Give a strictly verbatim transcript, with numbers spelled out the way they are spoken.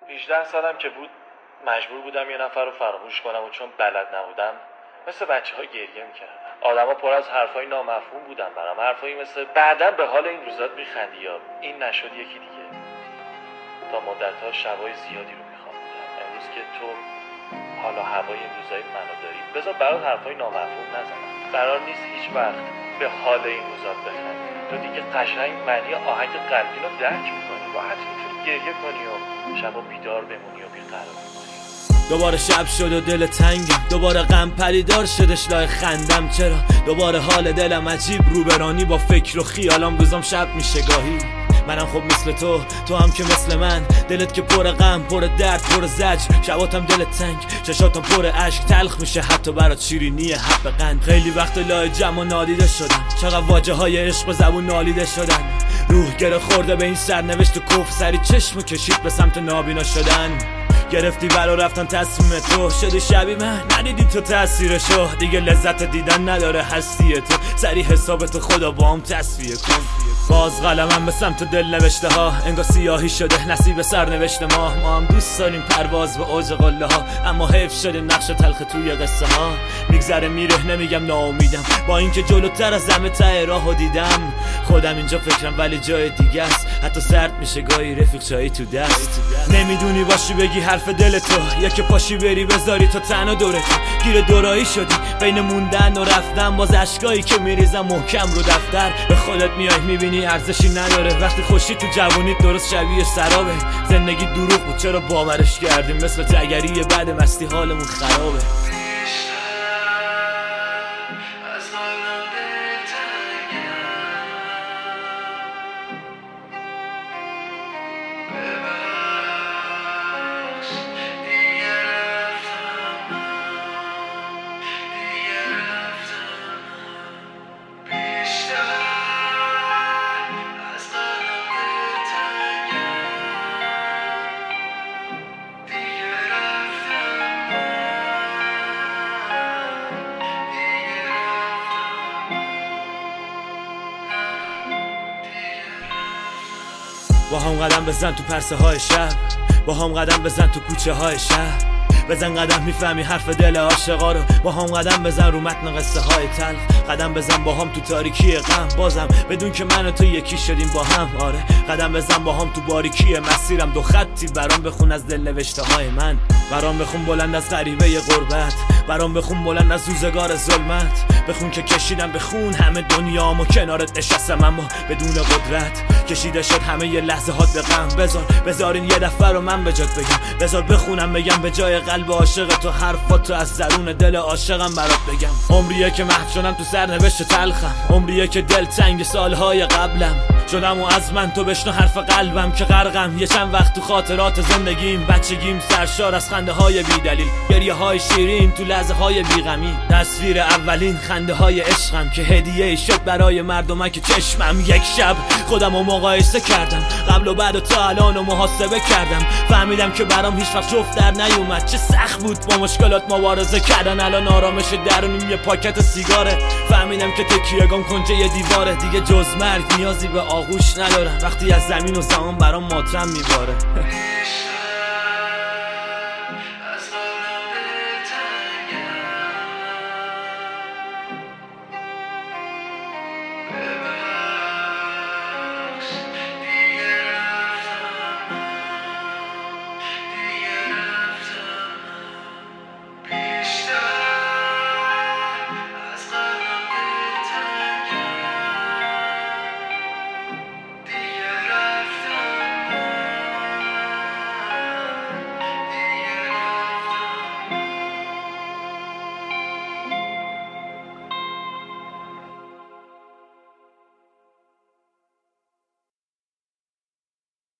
هجده سالم که بود مجبور بودم یه نفر رو فراموش کنم و چون بلد نبودم مثل بچه ها گریه میکردم. آدم ها پر از حرفای نامفهوم بودن برام، حرفایی مثل بعداً به حال این روزات میخندی یا این نشد یکی دیگه. تا مدت ها شبای زیادی رو میخوابیدم. امروز که تو حالا هوای این روزای منو داری بذار برات حرفای نامفهوم نزنم. قرار نیست هیچ وقت به حال این روزات بخندی. تو دیگه قشنگ معنی آهنگ غمگین رو درک میکنی، راحت میتونی گریه کنی و شبا بیدار بمونی و بیقرار بمونی. دوباره شب شد و دل تنگم، دوباره غم پریدار شدش لای خندم. چرا دوباره حال دلم عجیب، روبرانی با فکر و خیالم روزم شب میشه گاهی. منم خب مثل تو، تو هم که مثل من، دلت که پر غم، پر درد، پر زجر. شباتم دلت تنگ، چشاتم پر اشک، تلخ میشه حتی برات شیرینی حب قند. خیلی وقت لای جمع نادیده شدم، چقدر واجه های عشق و زبون نالیده شدن. روح گره خورده به این سرنوشت کف، سری چشم کشید به سمت نابینا شدن. گرفتی برا رفتن تصمیم تو، شدی شبیه من ندیدی تو تأثیرشو. دیگه لذت دیدن نداره هستی تو، سری حسابت خدا با هم تصفیه کن. باز قلمم به سمت دل نوشته ها، انگار سیاهی شده نصیب سرنوشت ما. ما هم دوست داریم پرواز به اوج قله ها، اما حیف شدیم نقش تلخ توی قصه ها. میگذره میره نمیگم ناامیدم، با اینکه جلوتر از همه ته راهو دیدم. خودم اینجا فکرم ولی جای دیگه است، حتی سرد میشه گاهی رفیق چایی تو دست. نمیدونی باشی بگی حرف دل تو، یا که پاشی بری بذاری تو تنها دورتو. گیر دورایی شدی بین موندن و رفتن، باز اشکایی که میریزم محکم رو دفتر. به خودت میای میبینی ارزشی نداره، وقتی خوشی تو جوونیت درست شبیه سرابه. زندگی دروغ بود چرا باورش کردیم، مثل تگری بعد مستی حالمون خرابه. با هم قدم بزن تو پرسه های شب، با هم قدم بزن تو کوچه های شهر. بزن قدم میفهمی حرف دل عاشقا رو، با هم قدم بزن رو متن قصه های تلخ. قدم بزن با هم تو تاریکی غم، بازم بدون که من و تو یکی شدیم با هم. آره قدم بزن با هم تو باریکی مسیرم، دو خطی برام بخون از دل نوشته های من. برام بخون بلند از غریبه غربت، برام بخون بلند از روزگار ظلمت. بخون که کشیدم بخون همه دنیامو، کنارت نشستم اما بدون قدرت. کشیده شد همه یه لحظه هات به غم. بذار بذارین یه دفعه رو من به جات بگم، بذار بخونم بگم به جای قلب عاشق تو حرفاتو از درون دل عاشقم برات بگم. عمریه که محو شدم تو سرنوشت تلخم، عمریه که دل تنگ سالهای قبلم شدم و از من تو بشنو حرف قلبم که غرقم. یه چند وقت تو خاطرات زندگیم، بچگیم سرشار از خنده های بی دلیل، گریه های شیرین تو لحظه های بیغمی. تصویر اولین خنده های عشقم که هدیه شد برای مردمک چشمم. یک شب خودم رو مقایسه کردم، قبل و بعد و تا الان رو محاسبه کردم. فهمیدم که برام هیچ وقت جفت در نیومد، چه سخت بود با مشکلات مبارزه کردن. الان آرامش درونیم یه پاکت سیگاره. فهمیدم که تکیه‌گام کنجه یه دیواره، دیگه جز مرگ نیازی به آغوش ندارم. وقتی از زمین و زمان برام ماتم میباره.